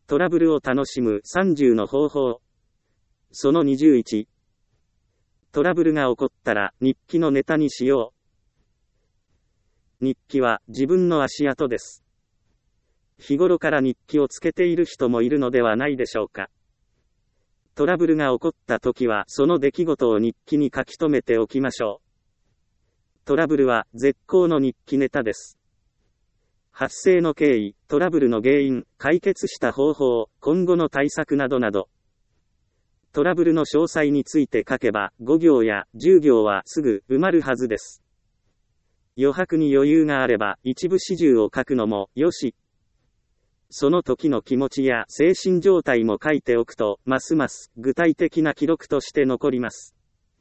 トラブルを楽しむ30の方法。その21。トラブルが起こったら日記のネタにしよう。日記は自分の足跡です。日頃から日記をつけている人もいるのではないでしょうか。トラブルが起こった時はその出来事を日記に書き留めておきましょう。トラブルは絶好の日記ネタです。発生の経緯、トラブルの原因、解決した方法、今後の対策などなど。トラブルの詳細について書けば5行や10行はすぐ埋まるはずです。余白に余裕があれば一部始終を書くのもよし。その時の気持ちや精神状態も書いておくとますます具体的な記録として残ります。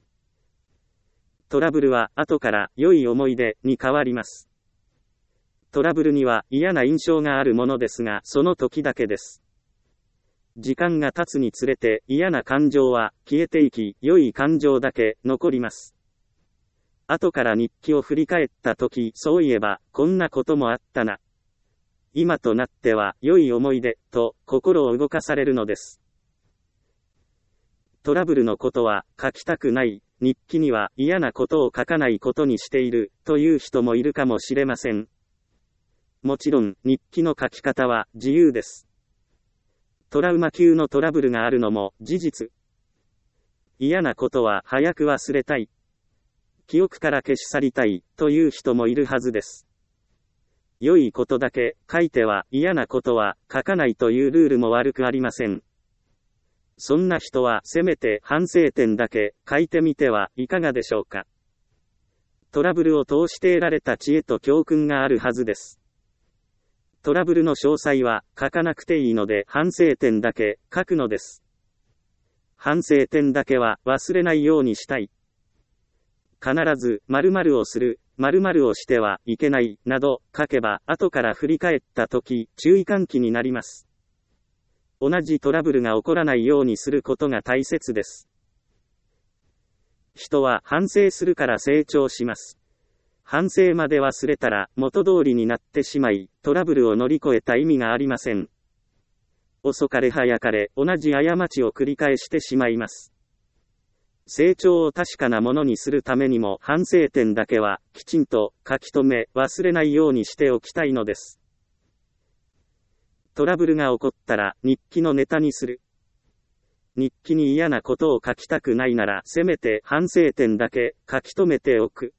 トラブルは後から良い思い出に変わります。トラブルには嫌な印象があるものですが、その時だけです。時間が経つにつれて嫌な感情は消えていき、良い感情だけ残ります。後から日記を振り返った時、そういえばこんなこともあったな。今となっては良い思い出と心を動かされるのです。トラブルのことは書きたくない、日記には嫌なことを書かないことにしているという人もいるかもしれません。もちろん、日記の書き方は自由です。トラウマ級のトラブルがあるのも事実。嫌なことは早く忘れたい。記憶から消し去りたいという人もいるはずです。良いことだけ書いては嫌なことは書かないというルールも悪くありません。そんな人はせめて反省点だけ書いてみてはいかがでしょうか。トラブルを通して得られた知恵と教訓があるはずです。トラブルの詳細は書かなくていいので反省点だけ書くのです。反省点だけは忘れないようにしたい。必ず〇〇をする、〇〇をしてはいけないなど書けば後から振り返った時注意喚起になります。同じトラブルが起こらないようにすることが大切です。人は反省するから成長します。反省まで忘れたら元通りになってしまい、トラブルを乗り越えた意味がありません。遅かれ早かれ同じ過ちを繰り返してしまいます。成長を確かなものにするためにも反省点だけはきちんと書き留め忘れないようにしておきたいのです。トラブルが起こったら日記のネタにする。日記に嫌なことを書きたくないならせめて反省点だけ書き留めておく。